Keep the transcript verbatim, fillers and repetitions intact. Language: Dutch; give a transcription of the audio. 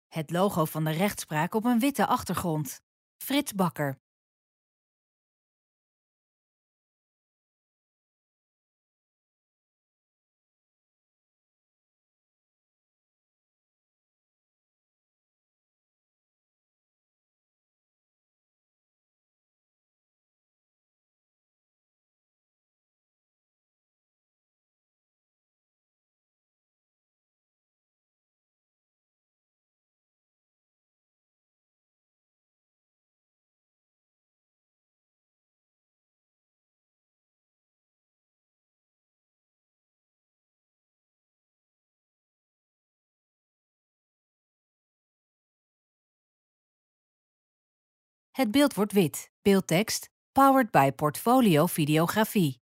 Het logo van de rechtspraak op een witte achtergrond. Frits Bakker. Het beeld wordt wit. Beeldtekst. Powered by Portfolio Videografie.